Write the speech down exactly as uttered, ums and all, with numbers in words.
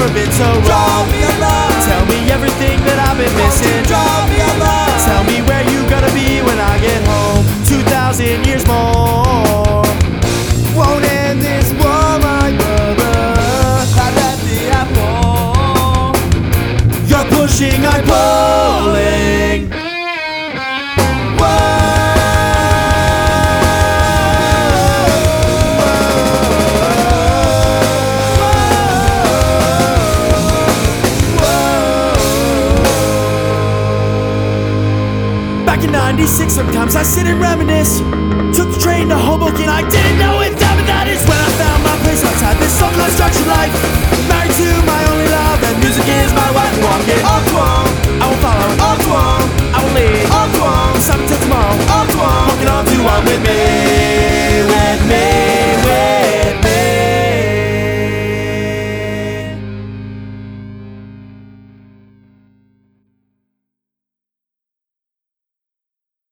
never been so wrong. Tell me everything that I've been missing. Tell me where you gonna be when I get home. Two thousand years more won't end this war, my brother. You're pushing, I'm pulling. Back in ninety-six, sometimes I sit and reminisce. Took the train to Hoboken, I didn't know it, damn it, that is when I found my place outside this so-called structured life. Married to my